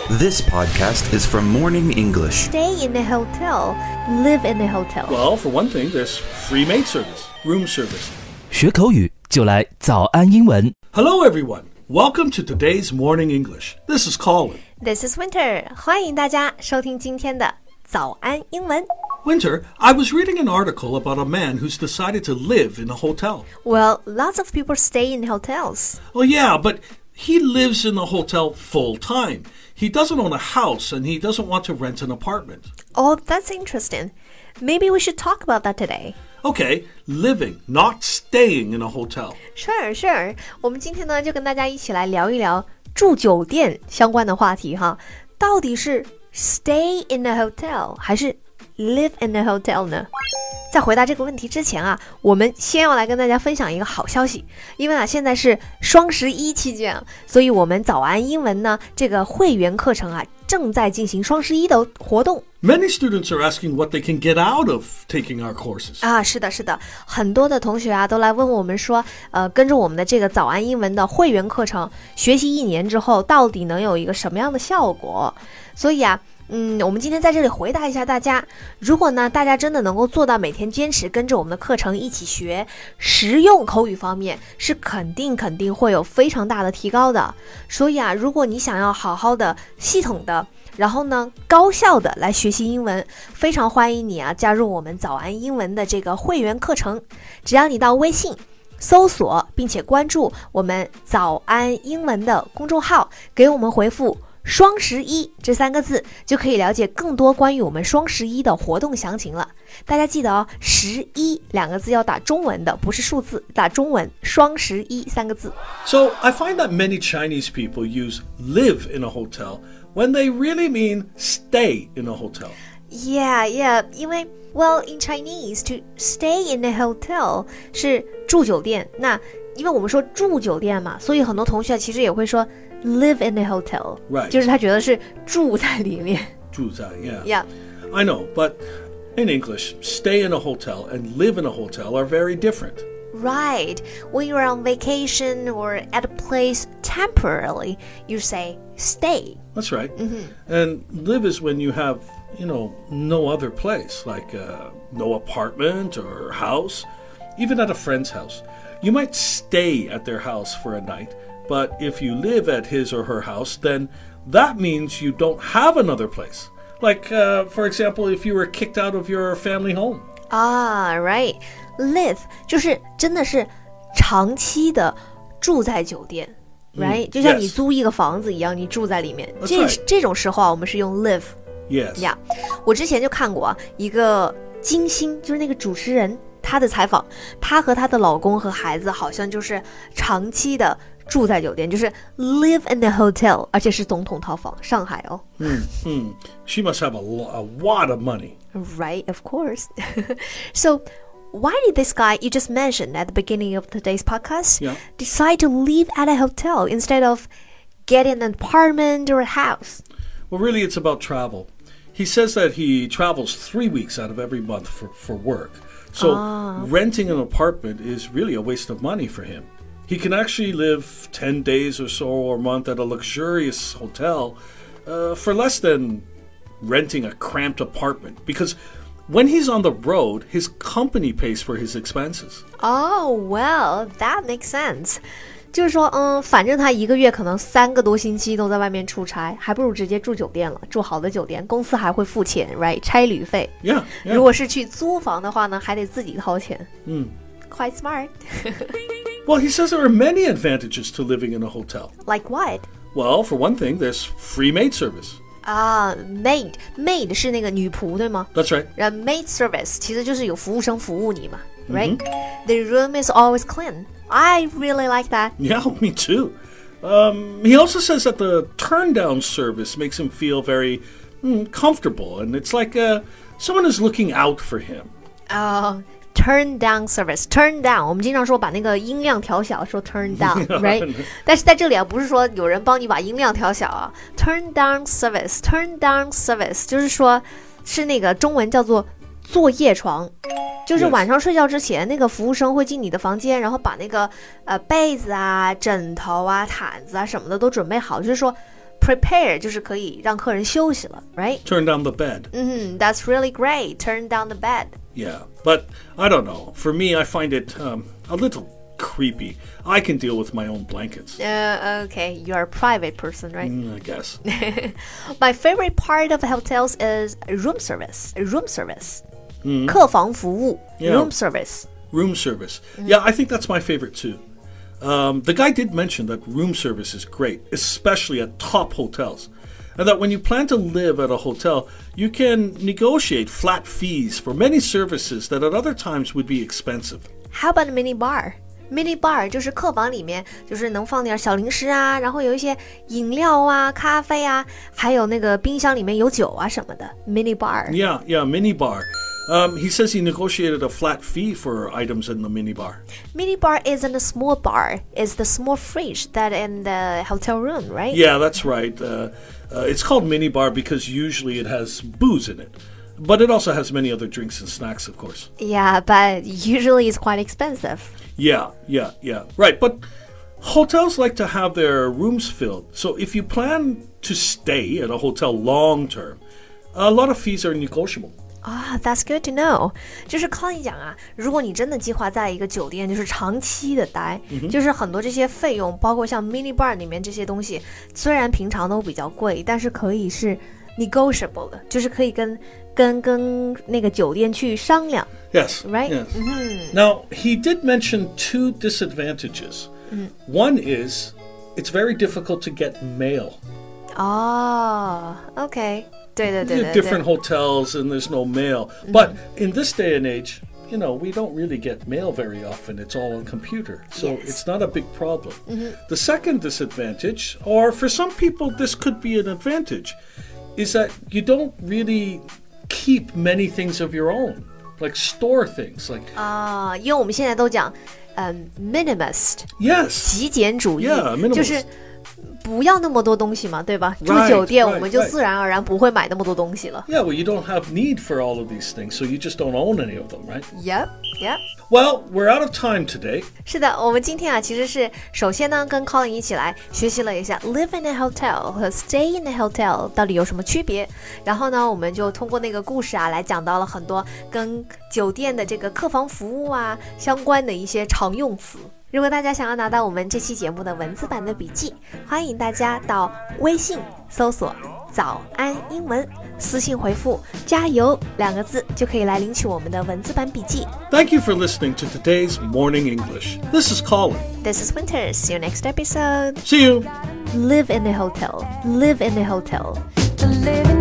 This podcast is from Morning English. Stay in a hotel, live in a hotel. Well, for one thing, there's free maid service, room service. 学口语就来早安英文。 Hello, everyone. Welcome to today's Morning English. This is Colin. This is Winter. 欢迎大家收听今天的早安英文。 Winter, I was reading an article about a man who's decided to live in a hotel. Well, lots of people stay in hotels. Well, yeah, but he lives in the hotel full time. He doesn't own a house and he doesn't want to rent an apartment. Oh, that's interesting. Maybe we should talk about that today. Okay, living, not staying in a hotel. Sure. 我们今天呢就跟大家一起来聊一聊住酒店相关的话题哈。到底是 stay in a hotel 还是 live in a hotel 呢？在回答这个问题之前啊，我们先要来跟大家分享一个好消息，因为现在是双11期间，所以我们早安英文呢这个会员课程啊正在进行双11的活动。 Many students are asking what they can get out of taking our courses. 啊，是的，很多的同学啊都来问我们说，跟着我们的这个早安英文的会员课程学习1年之后，到底能有一个什么样的效果？所以啊。我们今天在这里回答一下大家，如果呢大家真的能够做到每天坚持跟着我们的课程一起学，实用口语方面是肯定会有非常大的提高的。所以啊，如果你想要好好的系统的然后呢高效的来学习英文，非常欢迎你啊加入我们早安英文的这个会员课程。只要你到微信搜索并且关注我们早安英文的公众号，给我们回复双11这3个字，就可以了解更多关于我们双11的活动详情了。大家记得哦，11两个字要打中文的，不是数字，打中文，双113个字。 So I find that many Chinese people use live in a hotel when they really mean stay in a hotel. Yeah, 因为 well in Chinese to stay in a hotel 是住酒店，那因为我们说住酒店嘛，所以很多同学其实也会说live in a hotel, Right. 就是他觉得是住在里面。 住在, yeah. Yeah. I know, but in English, stay in a hotel and live in a hotel are very different. Right. When you're on vacation or at a place temporarily, you say stay. That's right. And live is when you have, no other place, like no apartment or house, even at a friend's house. You might stay at their house for a night, but if you live at his or her house, then that means you don't have another place. Like, for example, if you were kicked out of your family home. Right. Live 就是真的是长期的住在酒店。Right? 就像你租一个房子一样，你住在里面。这种时候啊，我们是用 live. Yes. Yeah. 我之前就看过一个金星，就是那个主持人，她的采访，她和她的老公和孩子好像就是长期的住在酒店，就是 live in a hotel， 而且是总统套房，上海哦。 She must have a lot of money. Right, of course. So, why did this guy you just mentioned at the beginning of today's podcast decide to live at a hotel instead of getting an apartment or a house? Well, really, it's about travel. He says that he travels 3 weeks out of every month for work. So renting an apartment is really a waste of money for him. He can actually live 10 days or so or a month at a luxurious hotel for less than renting a cramped apartment. Because when he's on the road, his company pays for his expenses. Oh, well, that makes sense. 就是说，反正他1个月可能3个多星期都在外面出差，还不如直接住酒店了，住好的酒店，公司还会付钱 ，right？ 差旅费。 Yeah. 如果是去租房的话呢，还得自己掏钱。Quite smart. Well, he says there are many advantages to living in a hotel. Like what? Well, for one thing, there's free maid service. Maid 是那个女仆对吗？ That's right. Maid service 其实就是有服务生服务你嘛 ，right? The room is always clean. I really like that. Yeah, me too. He also says that the turn-down service makes him feel very comfortable, and it's like someone is looking out for him. Turn down service. Turn down 我们经常说把那个音量调小，说 turn down, right? 但是在这里啊，不是说有人帮你把音量调小啊。Turn down service 就是说是那个中文叫做作业床。就是晚上睡觉之前，那个服务生会进你的房间，然后把那个被子啊、枕头啊、毯子啊什么的都准备好，就是说 prepare 就是可以让客人休息了 right? Turn down the bed. That's really great. Turn down the bed. Yeah, but I don't know. For me, I find it a little creepy. I can deal with my own blankets. Okay, you're a private person, right? I guess. My favorite part of hotels is room service. Room service. 客房服务 room service. Room service. Yeah, I think that's my favorite too. The guy did mention that room service is great, especially at top hotels. And that when you plan to live at a hotel, you can negotiate flat fees for many services that at other times would be expensive. How about a mini bar?Mini bar 就是客房里面就是能放点小零食啊，然后有一些饮料啊、咖啡啊，还有那个冰箱里面有酒啊什么的 mini bar. Yeah, mini bar. He says he negotiated a flat fee for items in the mini bar. Mini bar isn't a small bar. It's the small fridge that in the hotel room, right? Yeah, that's right. It's called mini bar because usually it has booze in it. But it also has many other drinks and snacks, of course. Yeah, but usually it's quite expensive. Yeah. Right, but hotels like to have their rooms filled. So if you plan to stay at a hotel long term, a lot of fees are negotiable. That's good to know. 就是Colin讲啊，如果你真的计划在一个酒店就是长期的待，就是很多这些费用，包括像 mini bar 里面这些东西，虽然平常都比较贵，但是可以是 negotiable 的，就是可以跟那个酒店去商量。 Yes. Right? Yes. Now, he did mention two disadvantages. One is it's very difficult to get mail. Okay. 对 Different hotels and there's no mail. But in this day and age, we don't really get mail very often. It's all on computer. So it's not a big problem. The second disadvantage, or for some people this could be an advantage, is that you don't really keep many things of your own. Like store things. Like 因为我们现在都讲minimalist. Yes. 极简主义 Yeah, minimalist. 就是不要那么多东西嘛，对吧？ 住酒店我们就自然而然不会买那么多东西了。 Yeah, well, you don't have need for all of these things, so you just don't own any of them, right? Yep. Well, we're out of time today. 是的，我们今天啊，其实是首先呢，跟 Colin 一起来学习了一下 live in a hotel 和 stay in a hotel 到底有什么区别。然后呢，我们就通过那个故事啊，来讲到了很多跟酒店的这个客房服务啊相关的一些常用词。如果大家想要拿到我们这期节目的文字版的笔记，欢迎大家到微信搜索早安英文，私信回复加油2个字就可以来领取我们的文字版笔记。 Thank you for listening to today's Morning English. This is Colin. This is Winter. See you next episode. See you. Live in a hotel. Live in a hotel. To live in